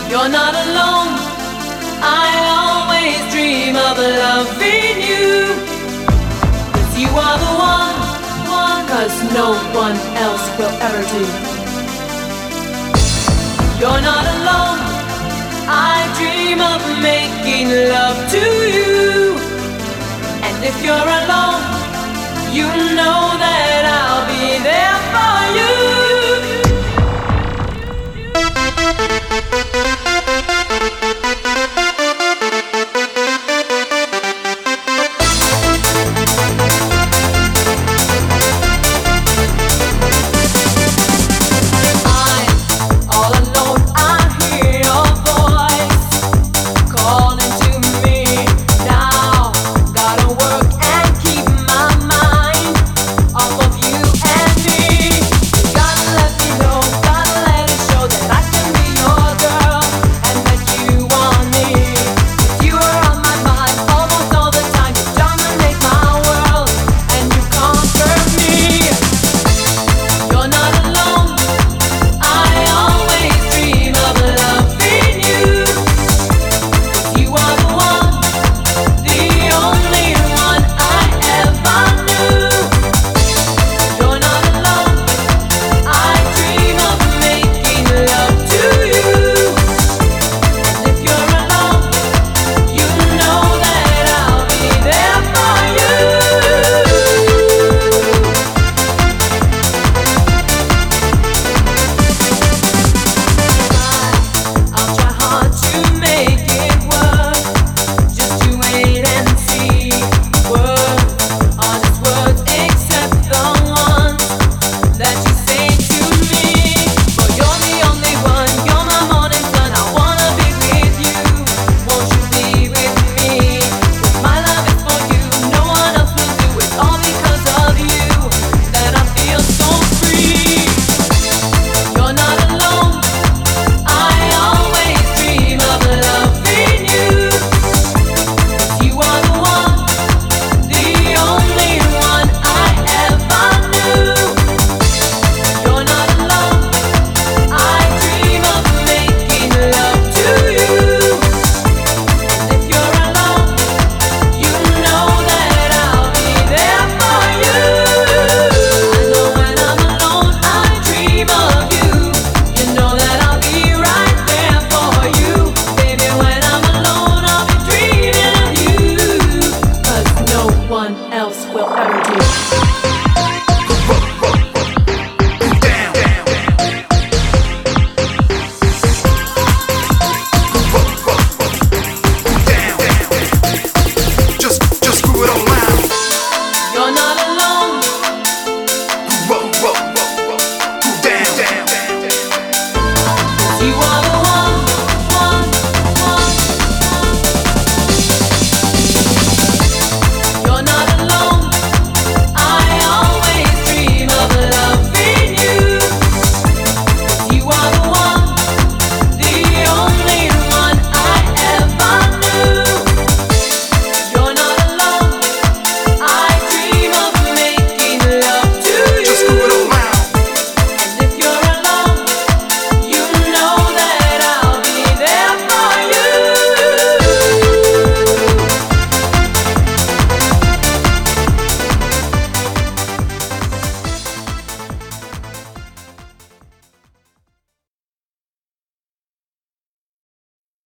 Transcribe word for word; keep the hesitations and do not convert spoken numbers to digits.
You're not alone. I always dream of loving you. 'Cause you are the one, one. 'Cause no one else will ever do. You're not alone. I dream of making love to you. And if you're alone, you know that I'll be there for you.